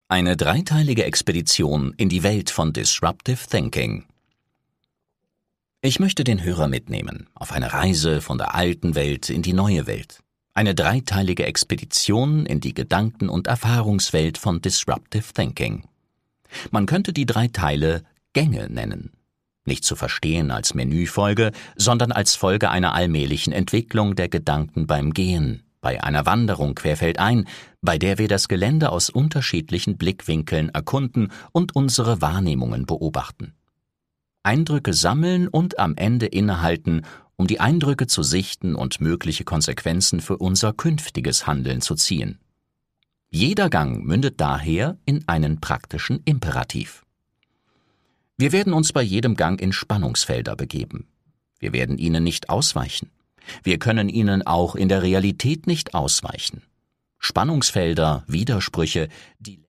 Eine dreiteilige Expedition in die Welt von Disruptive Thinking. Ich möchte den Hörer mitnehmen auf eine Reise von der alten Welt in die neue Welt. Eine dreiteilige Expedition in die Gedanken- und Erfahrungswelt von Disruptive Thinking. Man könnte die 3 Teile Gänge nennen. Nicht zu verstehen als Menüfolge, sondern als Folge einer allmählichen Entwicklung der Gedanken beim Gehen, bei einer Wanderung querfeldein, bei der wir das Gelände aus unterschiedlichen Blickwinkeln erkunden und unsere Wahrnehmungen beobachten. Eindrücke sammeln und am Ende innehalten, um die Eindrücke zu sichten und mögliche Konsequenzen für unser künftiges Handeln zu ziehen. Jeder Gang mündet daher in einen praktischen Imperativ. Wir werden uns bei jedem Gang in Spannungsfelder begeben. Wir werden ihnen nicht ausweichen. Wir können ihnen auch in der Realität nicht ausweichen. Spannungsfelder, Widersprüche, die